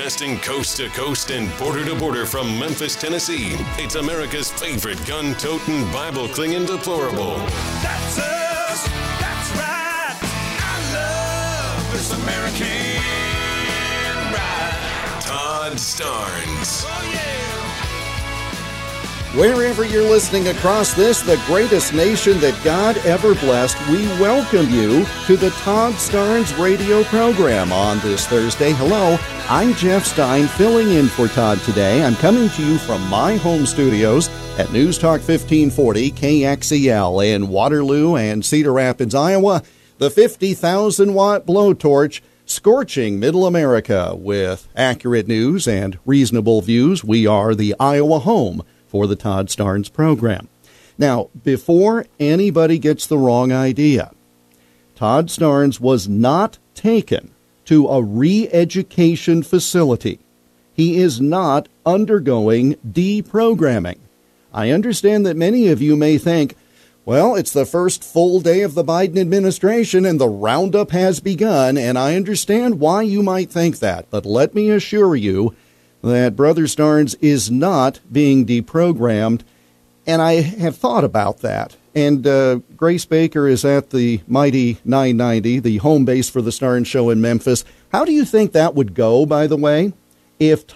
Broadcasting coast to coast and border to border from Memphis, Tennessee, it's America's favorite gun-toting, Bible-clinging deplorable. That's us. That's right. I love this American ride. Todd Starnes. Oh, yeah. Wherever you're listening across the greatest nation that God ever blessed, we welcome you to the Todd Starnes radio program on this Thursday. Hello, I'm Jeff Stein, filling in for Todd today. I'm coming to you from my home studios at News Talk 1540 KXEL in Waterloo and Cedar Rapids, Iowa. The 50,000-watt blowtorch scorching Middle America with accurate news and reasonable views. We are the Iowa home for the Todd Starnes program. Now, before anybody gets the wrong idea, Todd Starnes was not taken to a re-education facility. He is not undergoing deprogramming. I understand that many of you may think, well, it's the first full day of the Biden administration and the roundup has begun, and I understand why you might think that. But let me assure you that Brother Starnes is not being deprogrammed, and I have thought about that. And Grace Baker is at the Mighty 990, the home base for the Starnes show in Memphis. How do you think that would go, by the way, if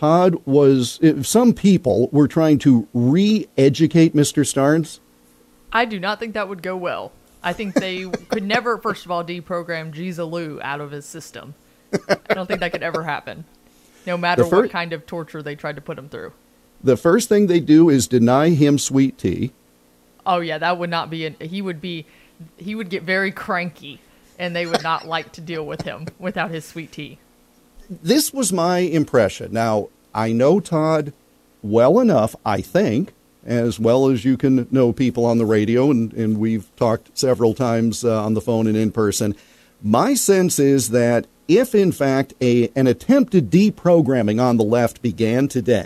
some people were trying to re-educate Mr. Starnes? I do not think that would go well. I think they could never, first of all, deprogram Jeezaloo out of his system. I don't think that could ever happen, no matter what kind of torture they tried to put him through. The first thing they do is deny him sweet tea. Oh, yeah, that would not be... He would get very cranky, and they would not like to deal with him without his sweet tea. This was my impression. Now, I know Todd well enough, I think, as well as you can know people on the radio, and we've talked several times on the phone and in person. My sense is that if, in fact, an attempted deprogramming on the left began today,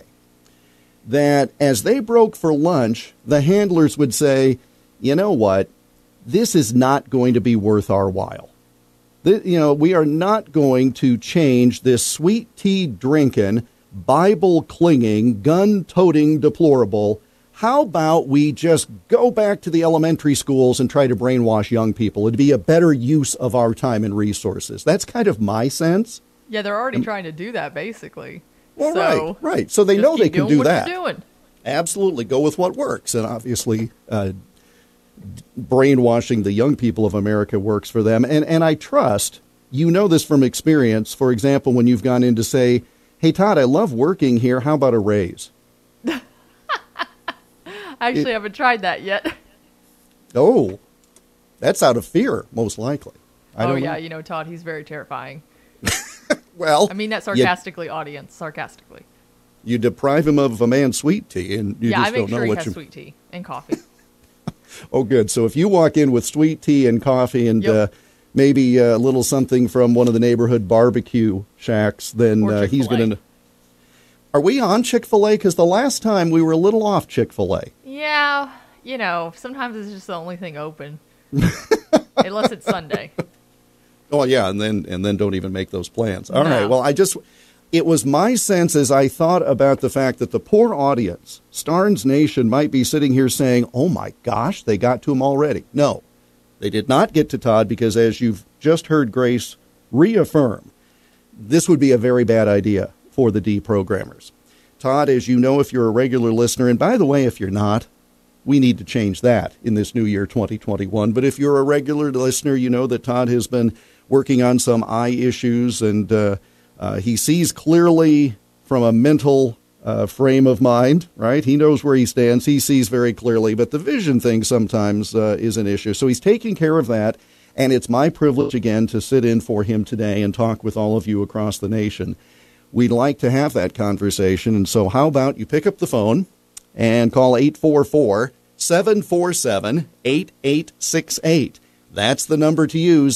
that as they broke for lunch, the handlers would say, you know what, this is not going to be worth our while. We are not going to change this sweet tea drinking, Bible clinging, gun toting deplorable. How about we just go back to the elementary schools and try to brainwash young people? It'd be a better use of our time and resources. That's kind of my sense. Yeah, they're already trying to do that, basically. Well, so, right. So they know they can do that. You're doing. Absolutely. Go with what works. And obviously, brainwashing the young people of America works for them. And I trust, you know this from experience, for example, when you've gone in to say, hey, Todd, I love working here. How about a raise? I actually haven't tried that yet. Oh, that's out of fear, most likely. I don't know. Todd, he's very terrifying. Well, I mean that sarcastically, audience, sarcastically. You deprive him of a man's sweet tea, and you just don't know what you... Yeah, I make sure he has sweet tea and coffee. Oh, good. So if you walk in with sweet tea and coffee and maybe a little something from one of the neighborhood barbecue shacks, then he's going to... Are we on Chick-fil-A? Because the last time we were a little off Chick-fil-A. Yeah, sometimes it's just the only thing open. Unless it's Sunday. Oh, yeah, and then don't even make those plans. All right, well, it was my sense as I thought about the fact that the poor audience, Starnes Nation, might be sitting here saying, oh, my gosh, they got to him already. No, they did not get to Todd because, as you've just heard Grace reaffirm, this would be a very bad idea for the deprogrammers. Todd, as you know, if you're a regular listener, and by the way, if you're not, we need to change that in this new year, 2021. But if you're a regular listener, you know that Todd has been working on some eye issues, and he sees clearly from a mental frame of mind, right? He knows where he stands. He sees very clearly, but the vision thing sometimes is an issue. So he's taking care of that, and it's my privilege again to sit in for him today and talk with all of you across the nation. We'd like to have that conversation, and so how about you pick up the phone and call 844-747-8868. That's the number to use,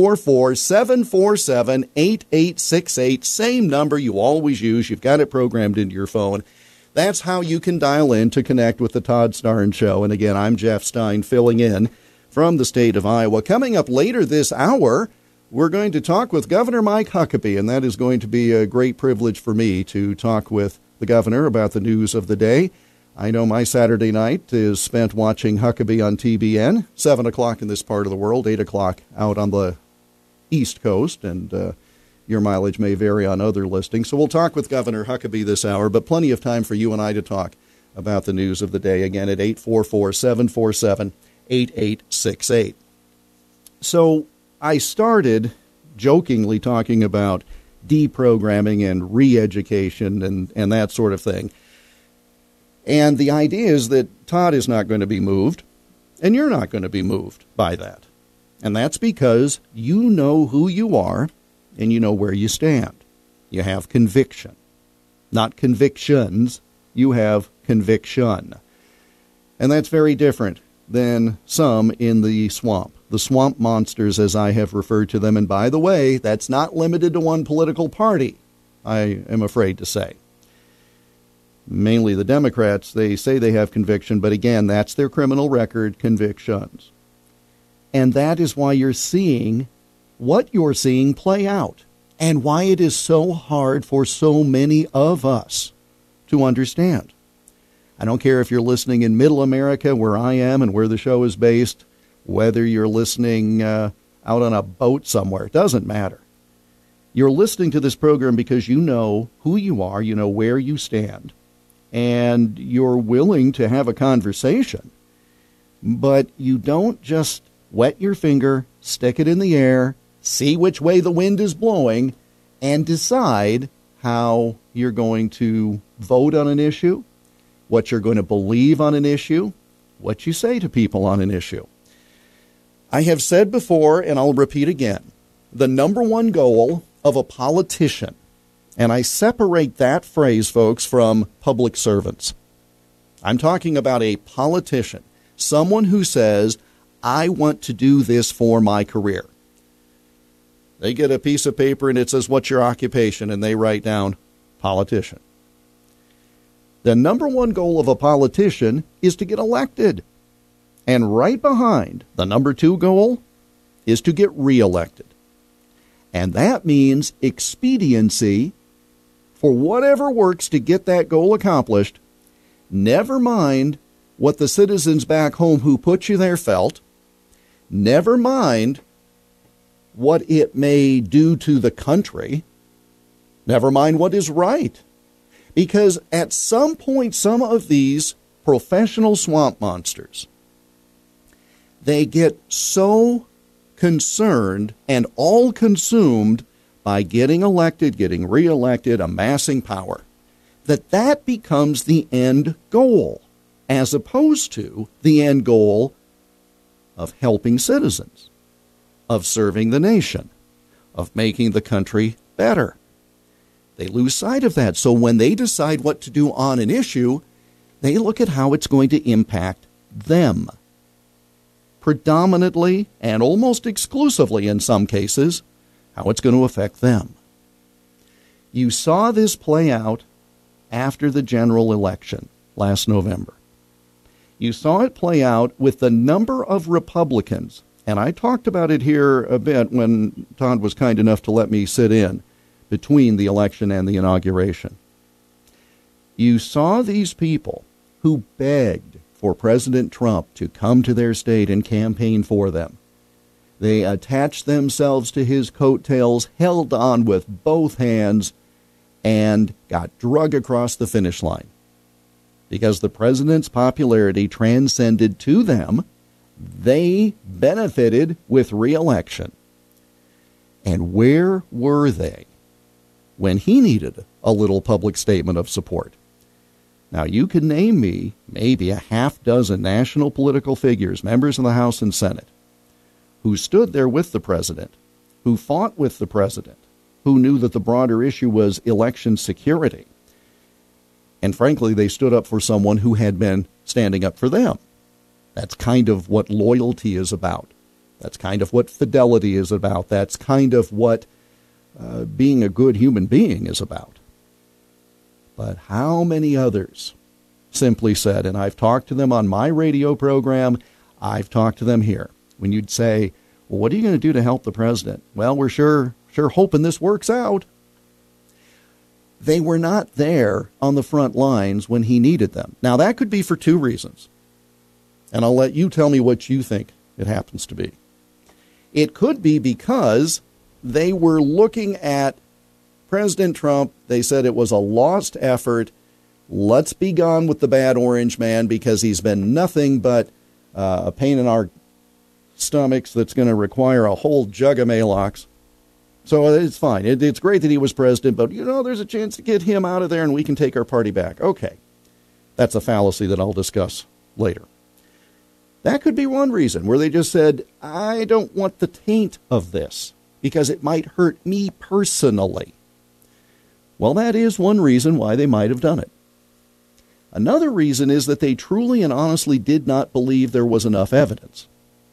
844-747-8868. Same number you always use. You've got it programmed into your phone. That's how you can dial in to connect with the Todd Starnes Show. And again, I'm Jeff Stein, filling in from the state of Iowa. Coming up later this hour, we're going to talk with Governor Mike Huckabee, and that is going to be a great privilege for me to talk with the governor about the news of the day. I know my Saturday night is spent watching Huckabee on TBN, 7 o'clock in this part of the world, 8 o'clock out on the East Coast, and your mileage may vary on other listings. So we'll talk with Governor Huckabee this hour, but plenty of time for you and I to talk about the news of the day, again at 844-747-8868. So I started jokingly talking about deprogramming and re-education and that sort of thing. And the idea is that Todd is not going to be moved, and you're not going to be moved by that. And that's because you know who you are, and you know where you stand. You have conviction. Not convictions, you have conviction. And that's very different than some in the swamp. The swamp monsters, as I have referred to them. And by the way, that's not limited to one political party, I am afraid to say. Mainly the Democrats, they say they have conviction, but again, that's their criminal record, convictions. And that is why you're seeing what you're seeing play out, and why it is so hard for so many of us to understand. I don't care if you're listening in Middle America, where I am and where the show is based, whether you're listening out on a boat somewhere. It doesn't matter. You're listening to this program because you know who you are, you know where you stand, and you're willing to have a conversation. But you don't just wet your finger, stick it in the air, see which way the wind is blowing, and decide how you're going to vote on an issue, what you're going to believe on an issue, what you say to people on an issue. I have said before, and I'll repeat again, the number one goal of a politician, and I separate that phrase, folks, from public servants. I'm talking about a politician, someone who says, I want to do this for my career. They get a piece of paper and it says, what's your occupation? And they write down, politician. The number one goal of a politician is to get elected. And right behind the number two goal is to get reelected. And that means expediency for whatever works to get that goal accomplished. Never mind what the citizens back home who put you there felt. Never mind what it may do to the country. Never mind what is right. Because at some point, some of these professional swamp monsters, they get so concerned and all consumed by getting elected, getting reelected, amassing power, that becomes the end goal, as opposed to the end goal of helping citizens, of serving the nation, of making the country better. They lose sight of that. So when they decide what to do on an issue, they look at how it's going to impact them. Predominantly, and almost exclusively in some cases, how it's going to affect them. You saw this play out after the general election last November. You saw it play out with the number of Republicans, and I talked about it here a bit when Todd was kind enough to let me sit in between the election and the inauguration. You saw these people who begged for President Trump to come to their state and campaign for them. They attached themselves to his coattails, held on with both hands, and got drug across the finish line. Because the president's popularity transcended to them, they benefited with re-election. And where were they when he needed a little public statement of support? Now, you can name me maybe a half dozen national political figures, members of the House and Senate, who stood there with the president, who fought with the president, who knew that the broader issue was election security. And frankly, they stood up for someone who had been standing up for them. That's kind of what loyalty is about. That's kind of what fidelity is about. That's kind of what being a good human being is about. But how many others simply said, and I've talked to them on my radio program, I've talked to them here, when you'd say, Well, what are you going to do to help the president? Well, we're sure hoping this works out. They were not there on the front lines when he needed them. Now, that could be for two reasons. And I'll let you tell me what you think it happens to be. It could be because they were looking at President Trump. They said it was a lost effort. Let's be gone with the bad orange man because he's been nothing but a pain in our stomachs that's going to require a whole jug of Maalox. So it's fine. It's great that he was president, but, there's a chance to get him out of there and we can take our party back. Okay. That's a fallacy that I'll discuss later. That could be one reason where they just said, I don't want the taint of this because it might hurt me personally. Well, that is one reason why they might have done it. Another reason is that they truly and honestly did not believe there was enough evidence.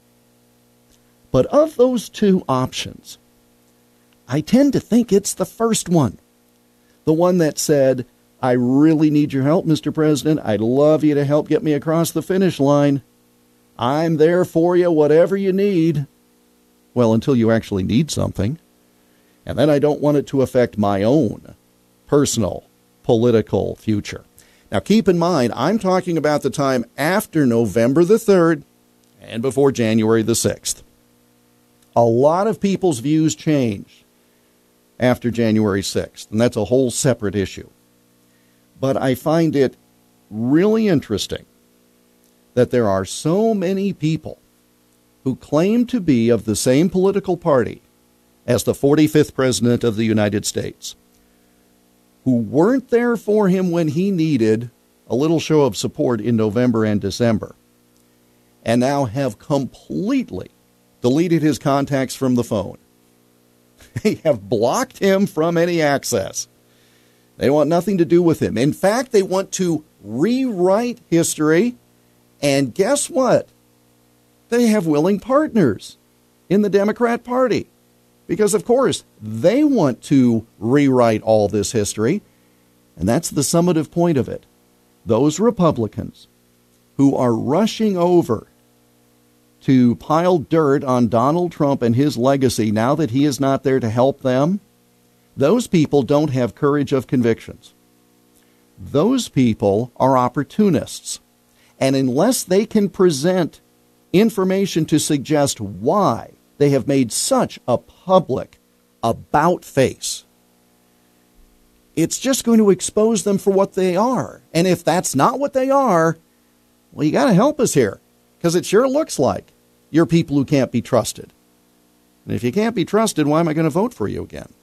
But of those two options, I tend to think it's the first one. The one that said, I really need your help, Mr. President. I'd love you to help get me across the finish line. I'm there for you, whatever you need. Well, until you actually need something. And then I don't want it to affect my own personal political future. Now, keep in mind, I'm talking about the time after November the 3rd and before January the 6th. A lot of people's views changed after January 6th, and that's a whole separate issue. But I find it really interesting that there are so many people who claim to be of the same political party as the 45th President of the United States, who weren't there for him when he needed a little show of support in November and December, and now have completely deleted his contacts from the phone. They have blocked him from any access. They want nothing to do with him. In fact, they want to rewrite history. And guess what? They have willing partners in the Democrat Party. Because, of course, they want to rewrite all this history. And that's the summative point of it. Those Republicans who are rushing over to pile dirt on Donald Trump and his legacy now that he is not there to help them, those people don't have courage of convictions. Those people are opportunists. And unless they can present information to suggest why they have made such a public about face, it's just going to expose them for what they are. And if that's not what they are, well, you got to help us here, because it sure looks like you're people who can't be trusted. And if you can't be trusted, why am I going to vote for you again?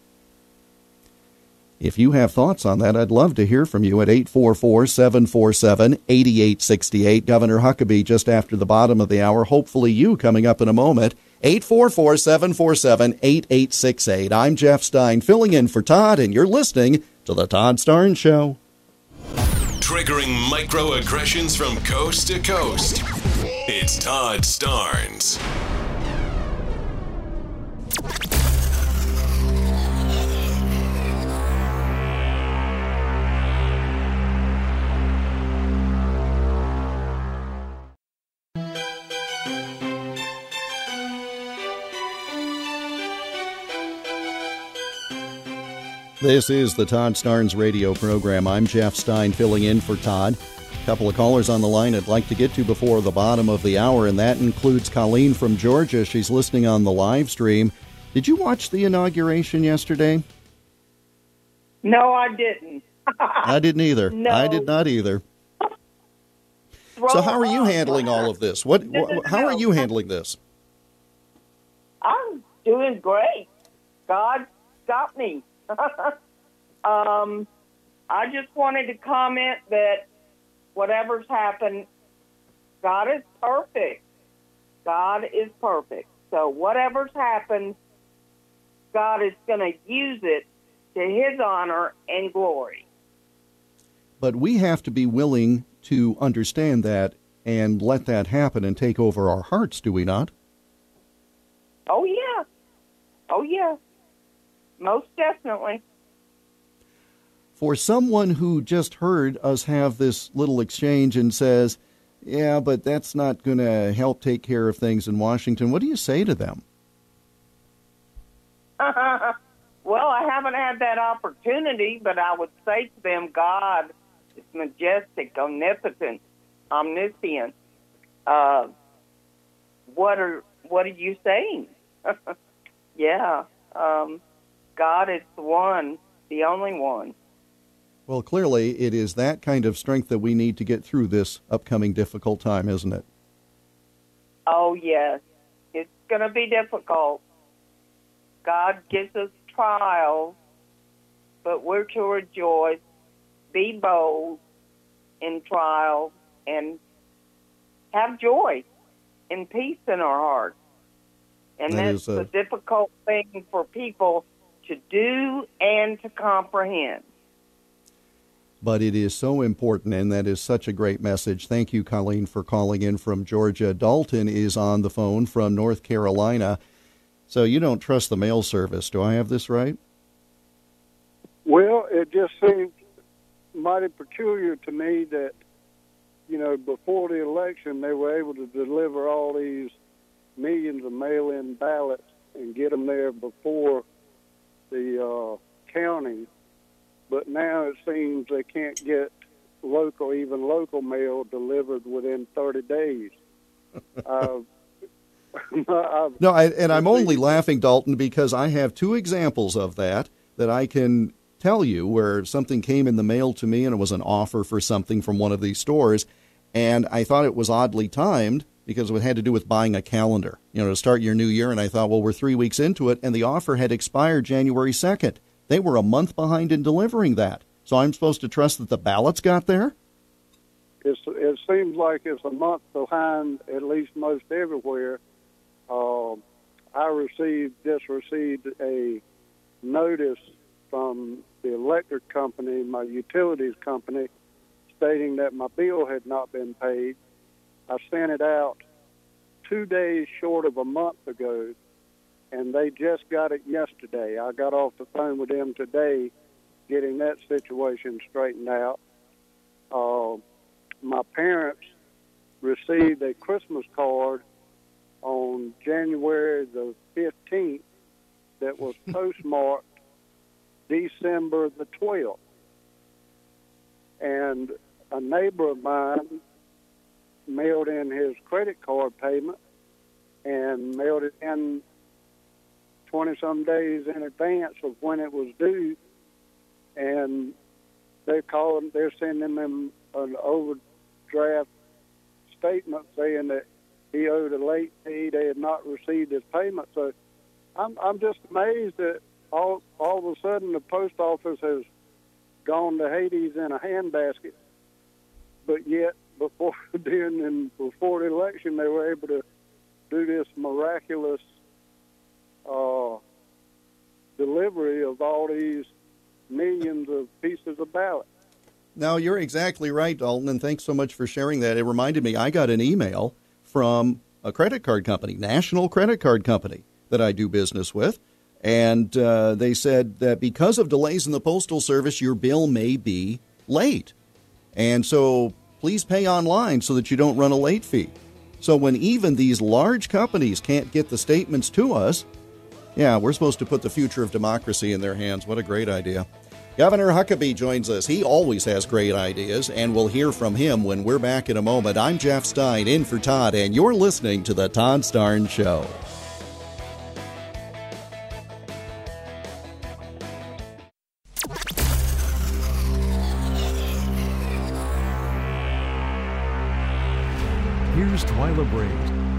If you have thoughts on that, I'd love to hear from you at 844-747-8868. Governor Huckabee just after the bottom of the hour. Hopefully you coming up in a moment. 844-747-8868. I'm Jeff Stein, filling in for Todd, and you're listening to The Todd Starnes Show. Triggering microaggressions from coast to coast. It's Todd Starnes. This is the Todd Starnes radio program. I'm Jeff Stein, filling in for Todd. A couple of callers on the line I'd like to get to before the bottom of the hour, and that includes Colleen from Georgia. She's listening on the live stream. Did you watch the inauguration yesterday? No, I didn't. I didn't either. No. I did not either. So how are you handling all of this? How are you handling this? I'm doing great. God got me. I just wanted to comment that whatever's happened, God is perfect. God is perfect. So whatever's happened, God is going to use it to His honor and glory. But we have to be willing to understand that and let that happen and take over our hearts, do we not? Oh, yeah. Oh, yeah. Most definitely. For someone who just heard us have this little exchange and says, yeah, but that's not going to help take care of things in Washington, what do you say to them? Well, I haven't had that opportunity, but I would say to them, God is majestic, omnipotent, omniscient. What are you saying? Yeah, God is the one, the only one. Well, clearly it is that kind of strength that we need to get through this upcoming difficult time, isn't it? Oh, yes. It's going to be difficult. God gives us trials, but we're to rejoice, be bold in trials, and have joy and peace in our hearts. And that's a difficult thing for people to do and to comprehend. But it is so important, and that is such a great message. Thank you, Colleen, for calling in from Georgia. Dalton is on the phone from North Carolina. So you don't trust the mail service. Do I have this right? Well, it just seems mighty peculiar to me that, before the election, they were able to deliver all these millions of mail-in ballots and get them there before the counting. But now it seems they can't get even local mail delivered within 30 days. I'm only laughing, Dalton, because I have two examples of that I can tell you where something came in the mail to me and it was an offer for something from one of these stores, and I thought it was oddly timed because it had to do with buying a calendar, to start your new year, and I thought, well, we're 3 weeks into it, and the offer had expired January 2nd. They were a month behind in delivering that. So I'm supposed to trust that the ballots got there? It seems like it's a month behind, at least most everywhere. I just received a notice from the electric company, my utilities company, stating that my bill had not been paid. I sent it out 2 days short of a month ago, and they just got it yesterday. I got off the phone with them today getting that situation straightened out. My parents received a Christmas card on January the 15th that was postmarked December the 12th. And a neighbor of mine mailed in his credit card payment and mailed it in 20-some days in advance of when it was due, and they're sending them an overdraft statement saying that he owed a late fee. They had not received his payment. So I'm just amazed that all of a sudden the post office has gone to Hades in a handbasket, but yet before the election they were able to do this miraculous delivery of all these millions of pieces of ballots. No, you're exactly right, Dalton, and thanks so much for sharing that. It reminded me, I got an email from a credit card company, national credit card company that I do business with, and they said that because of delays in the Postal Service, your bill may be late. And so please pay online so that you don't run a late fee. So when even these large companies can't get the statements to us, yeah, we're supposed to put the future of democracy in their hands. What a great idea. Governor Huckabee joins us. He always has great ideas, and we'll hear from him when we're back in a moment. I'm Jeff Stein, in for Todd, and you're listening to The Todd Starnes Show. Here's Twyla Braid.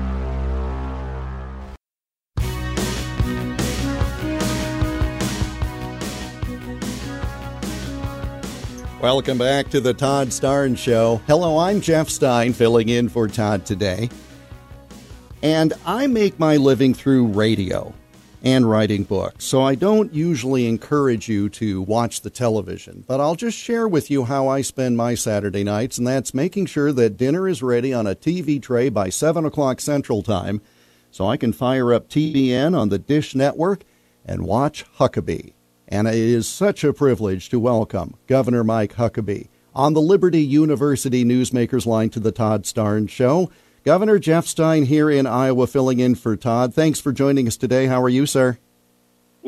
Welcome back to the Todd Starnes Show. Hello, I'm Jeff Stein, filling in for Todd today. And I make my living through radio and writing books, so I don't usually encourage you to watch the television. But I'll just share with you how I spend my Saturday nights, and that's making sure that dinner is ready on a TV tray by 7 o'clock Central Time, so I can fire up TBN on the Dish Network and watch Huckabee. And it is such a privilege to welcome Governor Mike Huckabee on the Liberty University Newsmakers line to the Todd Starnes Show. Governor Jeff Stein here in Iowa filling in for Todd. Thanks for joining us today. How are you, sir?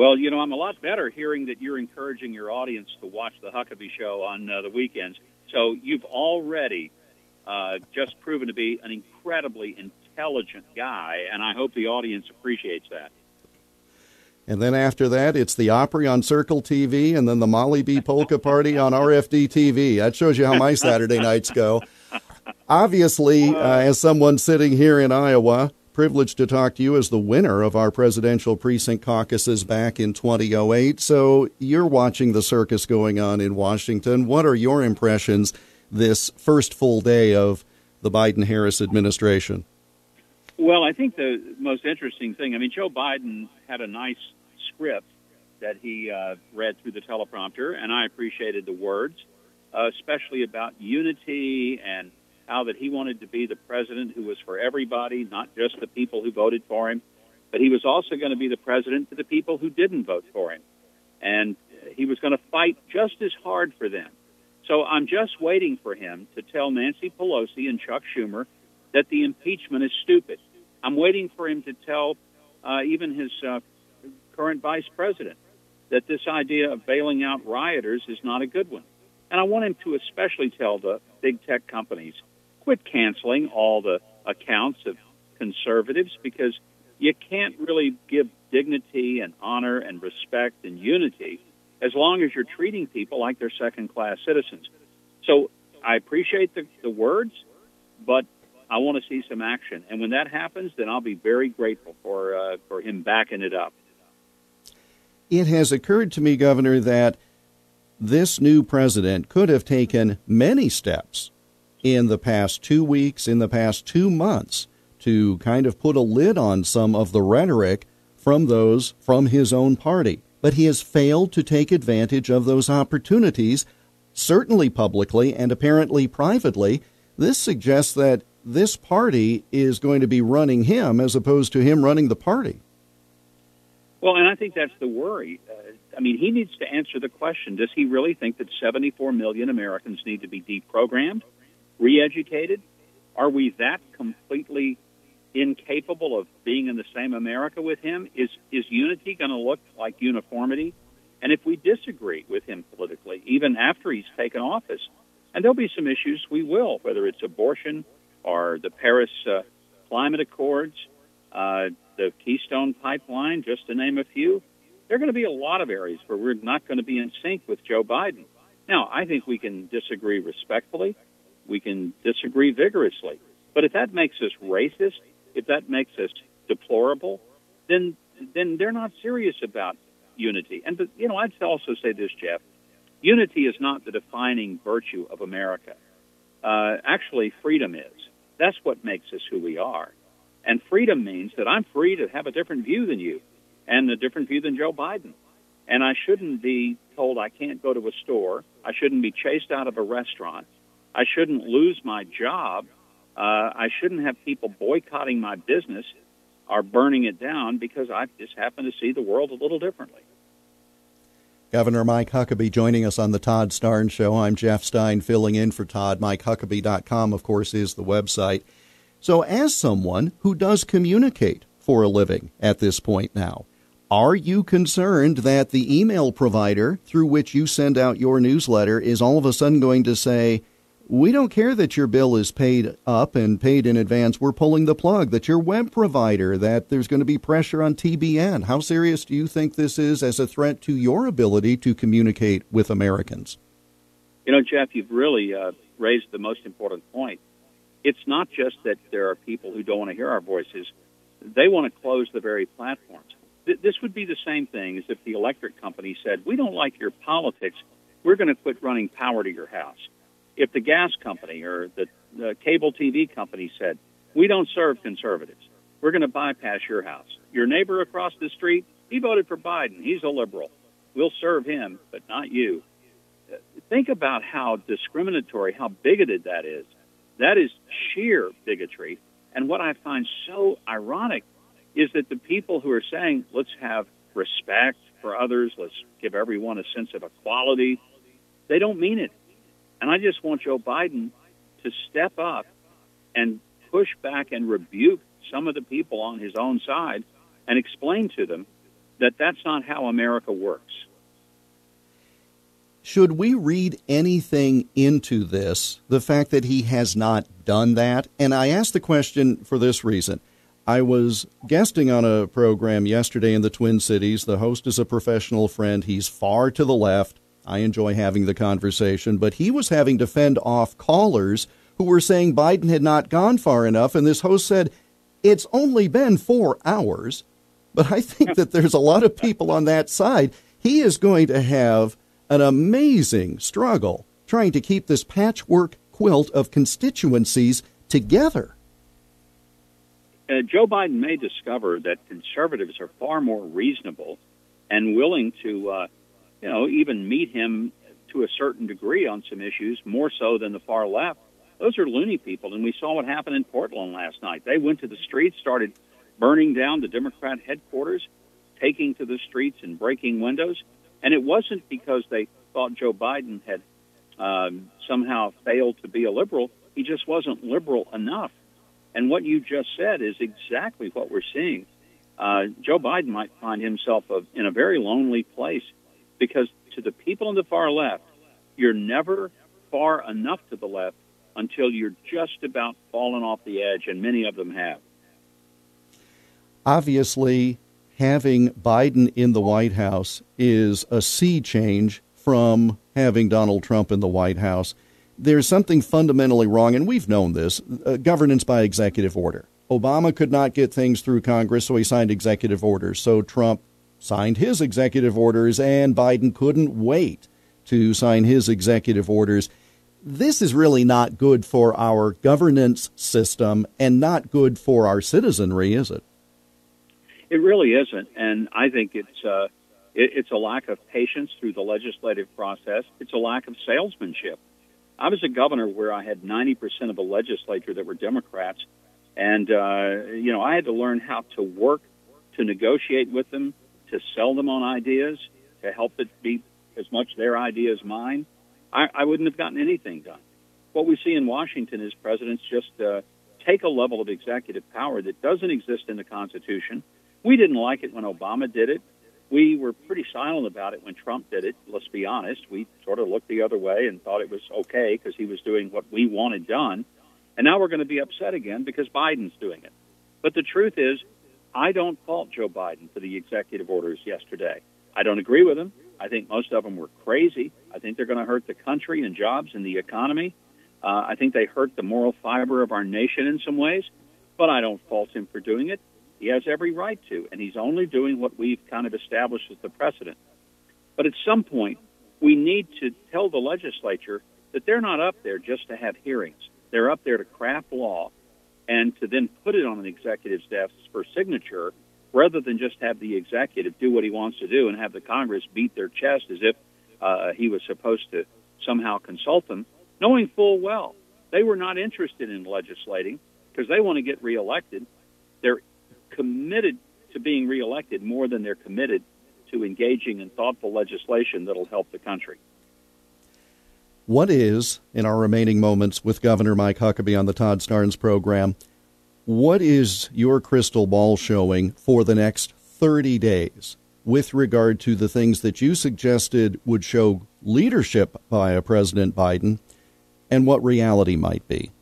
Well, I'm a lot better hearing that you're encouraging your audience to watch the Huckabee Show on the weekends. So you've already just proven to be an incredibly intelligent guy, and I hope the audience appreciates that. And then after that, it's the Opry on Circle TV, and then the Molly B. Polka Party on RFD TV. That shows you how my Saturday nights go. Obviously, as someone sitting here in Iowa, privileged to talk to you as the winner of our presidential precinct caucuses back in 2008. So you're watching the circus going on in Washington. What are your impressions this first full day of the Biden-Harris administration? Well, I think the most interesting thing, Joe Biden had a nice script that he read through the teleprompter, and I appreciated the words, especially about unity and how that he wanted to be the president who was for everybody, not just the people who voted for him, but he was also going to be the president for the people who didn't vote for him. And he was going to fight just as hard for them. So I'm just waiting for him to tell Nancy Pelosi and Chuck Schumer that the impeachment is stupid. I'm waiting for him to tell even his current vice president that this idea of bailing out rioters is not a good one. And I want him to especially tell the big tech companies, quit canceling all the accounts of conservatives, because you can't really give dignity and honor and respect and unity as long as you're treating people like they're second-class citizens. So I appreciate the words, but I want to see some action. And when that happens, then I'll be very grateful for him backing it up. It has occurred to me, Governor, that this new president could have taken many steps in the past 2 weeks, in the past 2 months, to kind of put a lid on some of the rhetoric from those from his own party. But he has failed to take advantage of those opportunities, certainly publicly and apparently privately. This suggests that this party is going to be running him as opposed to him running the party. Well, and I think that's the worry. He needs to answer the question, does he really think that 74 million Americans need to be deprogrammed, re-educated? Are we that completely incapable of being in the same America with him? Is unity going to look like uniformity? And if we disagree with him politically, even after he's taken office, and there'll be some issues we will, whether it's abortion or the Paris Climate Accords, the Keystone Pipeline, just to name a few, there are going to be a lot of areas where we're not going to be in sync with Joe Biden. Now, I think we can disagree respectfully. We can disagree vigorously. But if that makes us racist, if that makes us deplorable, then they're not serious about unity. And, I'd also say this, Jeff. Unity is not the defining virtue of America. Actually, freedom is. That's what makes us who we are. And freedom means that I'm free to have a different view than you and a different view than Joe Biden. And I shouldn't be told I can't go to a store. I shouldn't be chased out of a restaurant. I shouldn't lose my job. I shouldn't have people boycotting my business or burning it down because I just happen to see the world a little differently. Governor Mike Huckabee joining us on the Todd Starnes Show. I'm Jeff Stein filling in for Todd. MikeHuckabee.com, of course, is the website. So as someone who does communicate for a living at this point now, are you concerned that the email provider through which you send out your newsletter is all of a sudden going to say, we don't care that your bill is paid up and paid in advance, we're pulling the plug, that your web provider, that there's going to be pressure on TBN? How serious do you think this is as a threat to your ability to communicate with Americans? Jeff, you've really raised the most important point. It's not just that there are people who don't want to hear our voices. They want to close the very platforms. This would be the same thing as if the electric company said, we don't like your politics, we're going to quit running power to your house. If the gas company or the cable TV company said, we don't serve conservatives, we're going to bypass your house. Your neighbor across the street, he voted for Biden, he's a liberal. We'll serve him, but not you. Think about how discriminatory, how bigoted that is. That is sheer bigotry. And what I find so ironic is that the people who are saying, let's have respect for others, let's give everyone a sense of equality, they don't mean it. And I just want Joe Biden to step up and push back and rebuke some of the people on his own side and explain to them that that's not how America works. Should we read anything into this, the fact that he has not done that? And I ask the question for this reason. I was guesting on a program yesterday in the Twin Cities. The host is a professional friend. He's far to the left. I enjoy having the conversation, but he was having to fend off callers who were saying Biden had not gone far enough, and this host said, it's only been 4 hours. But I think that there's a lot of people on that side. He is going to have an amazing struggle trying to keep this patchwork quilt of constituencies together. Joe Biden may discover that conservatives are far more reasonable and willing to, even meet him to a certain degree on some issues, more so than the far left. Those are loony people, and we saw what happened in Portland last night. They went to the streets, started burning down the Democrat headquarters, taking to the streets and breaking windows. And it wasn't because they thought Joe Biden had somehow failed to be a liberal. He just wasn't liberal enough. And what you just said is exactly what we're seeing. Joe Biden might find himself in a very lonely place because to the people on the far left, you're never far enough to the left until you're just about falling off the edge, and many of them have. Obviously, having Biden in the White House is a sea change from having Donald Trump in the White House. There's something fundamentally wrong, and we've known this, governance by executive order. Obama could not get things through Congress, so he signed executive orders. So Trump signed his executive orders, and Biden couldn't wait to sign his executive orders. This is really not good for our governance system and not good for our citizenry, is it? It really isn't, and I think it's a lack of patience through the legislative process. It's a lack of salesmanship. I was a governor where I had 90% of the legislature that were Democrats, and I had to learn how to work to negotiate with them, to sell them on ideas, to help it be as much their idea as mine. I wouldn't have gotten anything done. What we see in Washington is presidents just take a level of executive power that doesn't exist in the Constitution. We didn't like it when Obama did it. We were pretty silent about it when Trump did it, let's be honest. We sort of looked the other way and thought it was okay because he was doing what we wanted done. And now we're going to be upset again because Biden's doing it. But the truth is, I don't fault Joe Biden for the executive orders yesterday. I don't agree with him. I think most of them were crazy. I think they're going to hurt the country and jobs and the economy. I think they hurt the moral fiber of our nation in some ways. But I don't fault him for doing it. He has every right to, and he's only doing what we've kind of established as the precedent. But at some point, we need to tell the legislature that they're not up there just to have hearings. They're up there to craft law and to then put it on an executive's desk for signature rather than just have the executive do what he wants to do and have the Congress beat their chest as if he was supposed to somehow consult them, knowing full well they were not interested in legislating because they want to get reelected. They're committed to being reelected more than they're committed to engaging in thoughtful legislation that'll help the country. What is, in our remaining moments with Governor Mike Huckabee on the Todd Starnes program, what is your crystal ball showing for the next 30 days with regard to the things that you suggested would show leadership by President Biden and what reality might be?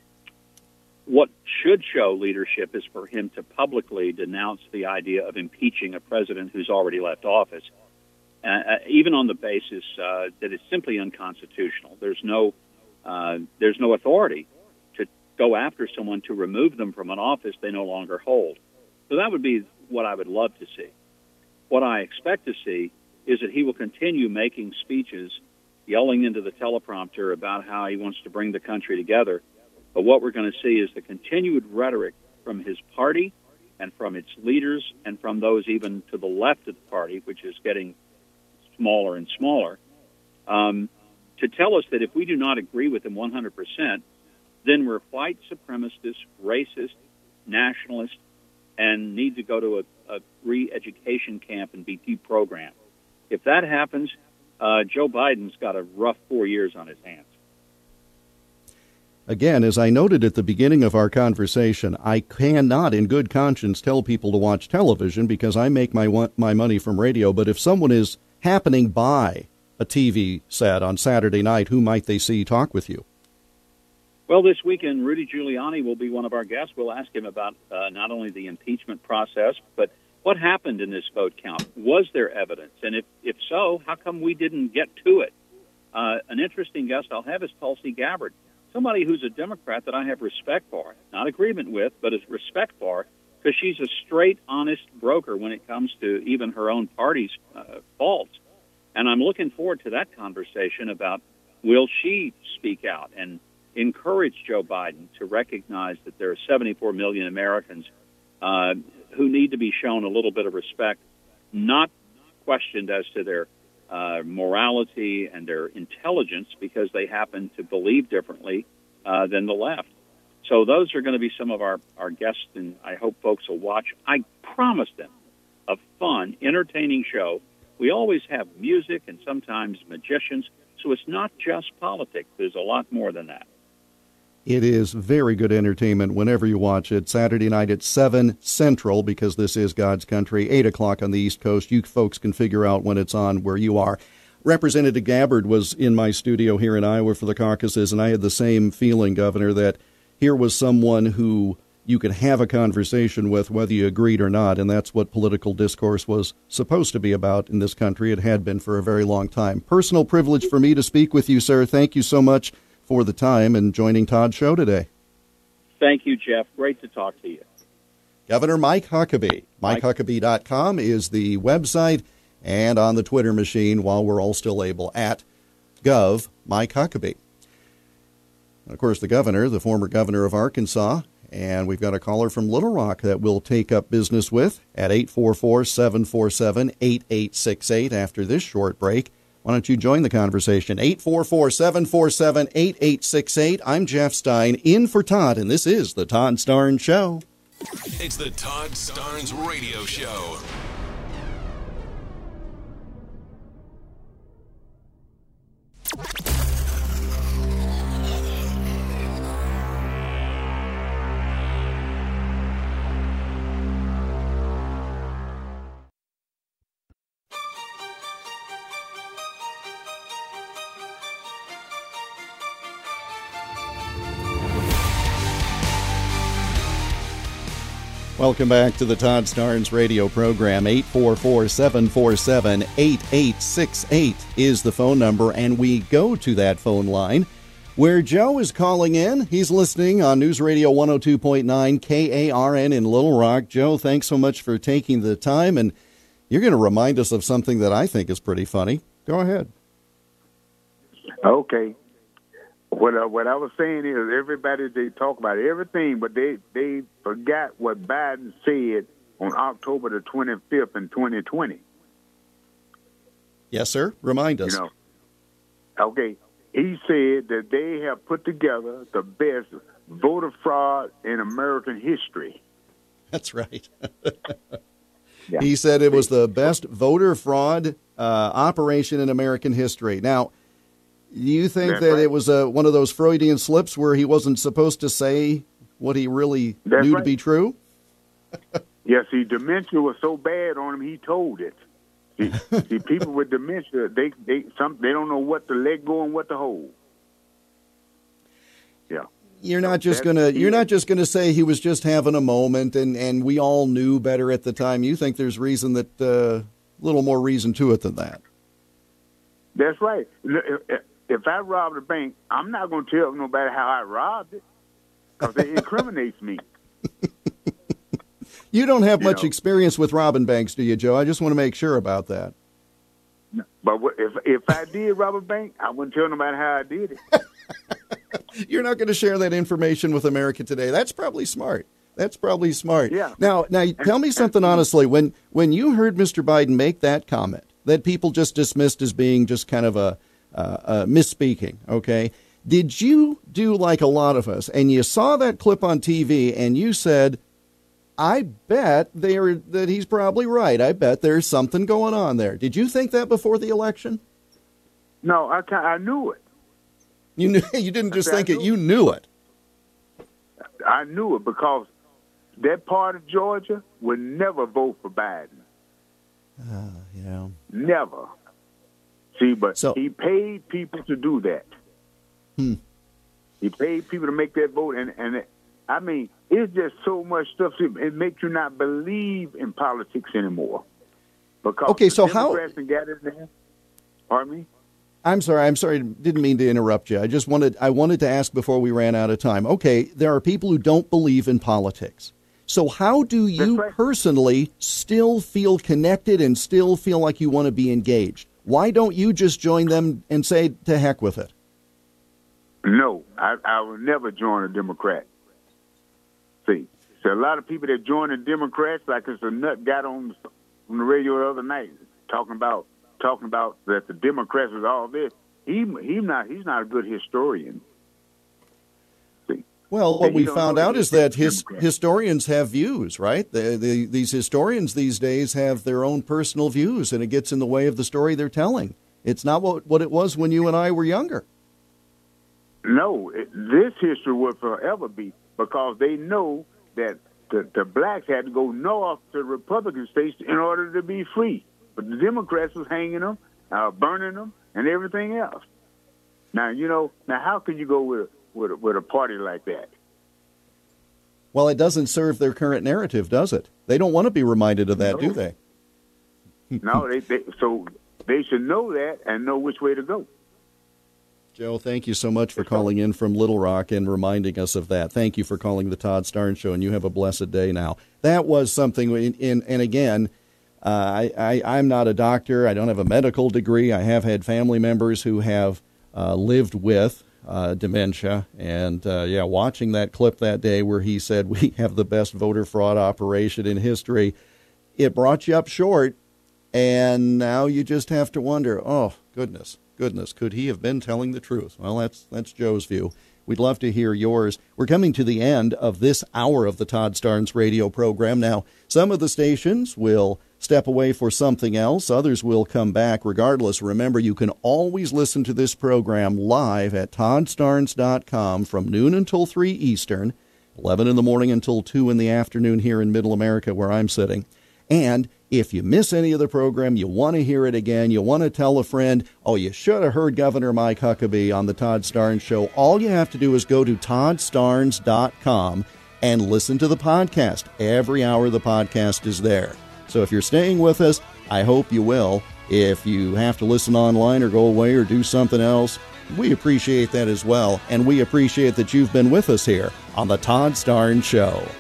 What should show leadership is for him to publicly denounce the idea of impeaching a president who's already left office, even on the basis that it's simply unconstitutional. There's no authority to go after someone to remove them from an office they no longer hold. So that would be what I would love to see. What I expect to see is that he will continue making speeches, yelling into the teleprompter about how he wants to bring the country together. But what we're going to see is the continued rhetoric from his party and from its leaders and from those even to the left of the party, which is getting smaller and smaller, to tell us that if we do not agree with him 100%, then we're white supremacist, racist, nationalist, and need to go to a re-education camp and be deprogrammed. If that happens, Joe Biden's got a rough 4 years on his hands. again, as I noted at the beginning of our conversation, I cannot in good conscience tell people to watch television because I make my money from radio. But if someone is happening by a TV set on Saturday night, who might they see talk with you? Well, this weekend, Rudy Giuliani will be one of our guests. We'll ask him about not only the impeachment process, but what happened in this vote count. Was there evidence? And if so, how come we didn't get to it? An interesting guest I'll have is Tulsi Gabbard, somebody who's a Democrat that I have respect for, not agreement with, but respect for, because she's a straight, honest broker when it comes to even her own party's faults. And I'm looking forward to that conversation about will she speak out and encourage Joe Biden to recognize that there are 74 million Americans who need to be shown a little bit of respect, not questioned as to their morality and their intelligence because they happen to believe differently than the left. So those are going to be some of our guests, and I hope folks will watch. I promise them a fun, entertaining show. We always have music and sometimes magicians, so it's not just politics. There's a lot more than that. It is very good entertainment whenever you watch it. Saturday night at 7 Central, because this is God's country, 8 o'clock on the East Coast. You folks can figure out when it's on where you are. Representative Gabbard was in my studio here in Iowa for the caucuses, and I had the same feeling, Governor, that here was someone who you could have a conversation with whether you agreed or not, and that's what political discourse was supposed to be about in this country. It had been for a very long time. Personal privilege for me to speak with you, sir. Thank you so much for the time and joining Todd's show today. Thank you, Jeff. Great to talk to you. Governor Mike Huckabee. MikeHuckabee.com is the website, and on the Twitter machine, while we're all still able, at Gov Mike Huckabee. And of course, the governor, the former governor of Arkansas, and we've got a caller from Little Rock that we'll take up business with at 844-747-8868 after this short break. Why don't you join the conversation? 844-747-8868. I'm Jeff Stein, in for Todd, and this is the Todd Starnes Show. It's the Todd Starnes Radio Show. Welcome back to the Todd Starnes radio program. 844-747-8868 is the phone number, and we go to that phone line where Joe is calling in. He's listening on News Radio 102.9 KARN in Little Rock. Joe, thanks so much for taking the time, and you're going to remind us of something that I think is pretty funny. Go ahead. Okay. What I was saying is everybody, they talk about everything, but they forgot what Biden said on October the 25th in 2020. Yes, sir. Remind us. Okay. He said that they have put together the best voter fraud in American history. That's right. Yeah. He said it was the best voter fraud operation in American history. Now, do you think That's that right. it was one of those Freudian slips where he wasn't supposed to say what he really That's knew right. to be true? Yes, see, dementia was so bad on him, he told it. See, people with dementia, they don't know what to let go and what to hold. Yeah. You're not just gonna say he was just having a moment and we all knew better at the time. You think there's reason that little more reason to it than that. That's right. If I robbed a bank, I'm not going to tell nobody how I robbed it because it incriminates me. You don't have much experience with robbing banks, do you, Joe? I just want to make sure about that. But if I did rob a bank, I wouldn't tell nobody how I did it. You're not going to share that information with America today. That's probably smart. Yeah. Now, tell me something honestly. When you heard Mr. Biden make that comment that people just dismissed as being just kind of a misspeaking, okay? Did you do like a lot of us, and you saw that clip on TV, and you said, I bet that he's probably right. I bet there's something going on there. Did you think that before the election? No, I knew it. You didn't just think it. You knew it. I knew it because that part of Georgia would never vote for Biden. Yeah. Never. See, but he paid people to do that. He paid people to make that vote, and I mean, it's just so much stuff. It makes you not believe in politics anymore. Because so Democrats got in there. Pardon me? I'm sorry. Didn't mean to interrupt you. I wanted to ask before we ran out of time. Okay, there are people who don't believe in politics. So how do you personally still feel connected and still feel like you want to be engaged? Why don't you just join them and say, to heck with it? No, I will never join a Democrat. See, so a lot of people that join the Democrats, like it's a nut got on the radio the other night talking about that the Democrats is all this. He's not a good historian. See. Well, what we found out is that historians have views, right? These historians these days have their own personal views, and it gets in the way of the story they're telling. It's not what it was when you and I were younger. No, this history will forever be, because they know that the blacks had to go north to Republican states in order to be free. But the Democrats was hanging them, burning them, and everything else. Now, how can you go with a party like that? Well, it doesn't serve their current narrative, does it? They don't want to be reminded of that, do they? No, so they should know that and know which way to go. Joe, thank you so much for calling in from Little Rock and reminding us of that. Thank you for calling the Todd Starnes Show, and you have a blessed day now. That was something, and again, I'm not a doctor. I don't have a medical degree. I have had family members who have lived with dementia, and watching that clip that day where he said we have the best voter fraud operation in history, it brought you up short, and now you just have to wonder, oh, goodness, could he have been telling the truth? Well, that's Joe's view. We'd love to hear yours. We're coming to the end of this hour of the Todd Starnes radio program. Now, some of the stations will step away for something else. Others will come back. Regardless, remember, you can always listen to this program live at toddstarnes.com from noon until 3 Eastern, 11 in the morning until 2 in the afternoon here in Middle America where I'm sitting. And if you miss any of the program, you want to hear it again, you want to tell a friend, oh, you should have heard Governor Mike Huckabee on the Todd Starnes Show, all you have to do is go to toddstarnes.com and listen to the podcast. Every hour the podcast is there. So if you're staying with us, I hope you will. If you have to listen online or go away or do something else, we appreciate that as well. And we appreciate that you've been with us here on the Todd Starnes Show.